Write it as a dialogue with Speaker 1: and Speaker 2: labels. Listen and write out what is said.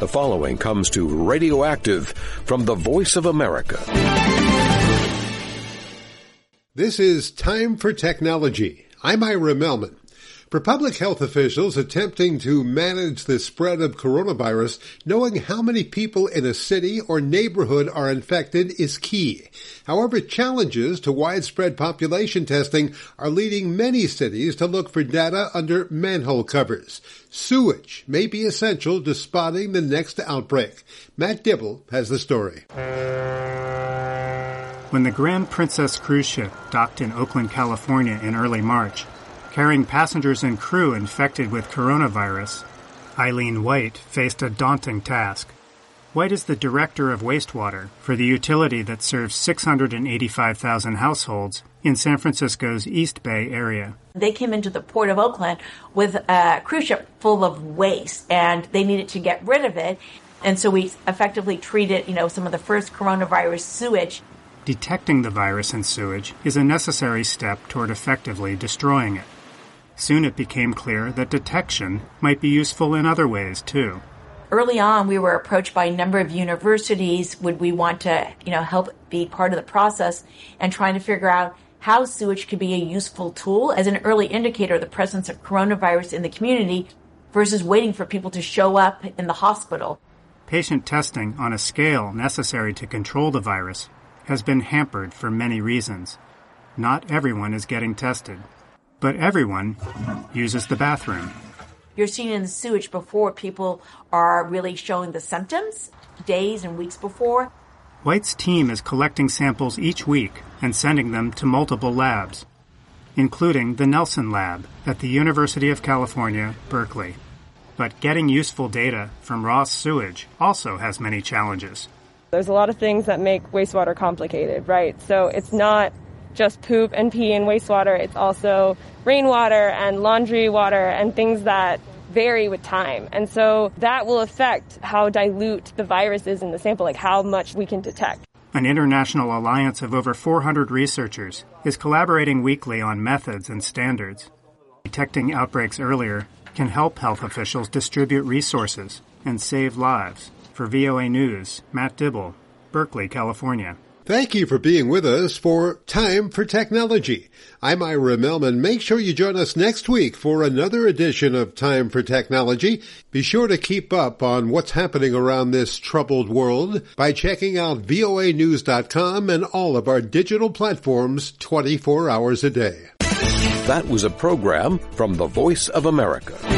Speaker 1: The following comes to Radioactive from the Voice of America.
Speaker 2: This is Time for Technology. I'm Ira Melman. For public health officials attempting to manage the spread of coronavirus, knowing how many people in a city or neighborhood are infected is key. However, challenges to widespread population testing are leading many cities to look for data under manhole covers. Sewage may be essential to spotting the next outbreak. Matt Dibble has the story.
Speaker 3: When the Grand Princess cruise ship docked in Oakland, California in early March, carrying passengers and crew infected with coronavirus, Eileen White faced a daunting task. White is the director of wastewater for the utility that serves 685,000 households in San Francisco's East Bay area.
Speaker 4: They came into the port of Oakland with a cruise ship full of waste, and they needed to get rid of it. And so we effectively treated, some of the first coronavirus sewage.
Speaker 3: Detecting the virus in sewage is a necessary step toward effectively destroying it. Soon it became clear that detection might be useful in other ways, too.
Speaker 4: Early on, we were approached by a number of universities. Would we want to, help be part of the process and trying to figure out how sewage could be a useful tool as an early indicator of the presence of coronavirus in the community versus waiting for people to show up in the hospital.
Speaker 3: Patient testing on a scale necessary to control the virus has been hampered for many reasons. Not everyone is getting tested. But everyone uses the bathroom.
Speaker 4: You're seeing in the sewage before people are really showing the symptoms, days and weeks before.
Speaker 3: White's team is collecting samples each week and sending them to multiple labs, including the Nelson Lab at the University of California, Berkeley. But getting useful data from raw sewage also has many challenges.
Speaker 5: There's a lot of things that make wastewater complicated, right? So it's not just poop and pee and wastewater. It's also rainwater and laundry water and things that vary with time. And so that will affect how dilute the virus is in the sample, like how much we can detect.
Speaker 3: An international alliance of over 400 researchers is collaborating weekly on methods and standards. Detecting outbreaks earlier can help health officials distribute resources and save lives. For VOA News, Matt Dibble, Berkeley, California.
Speaker 2: Thank you for being with us for Time for Technology. I'm Ira Melman. Make sure you join us next week for another edition of Time for Technology. Be sure to keep up on what's happening around this troubled world by checking out voanews.com and all of our digital platforms 24 hours a day.
Speaker 1: That was a program from the Voice of America.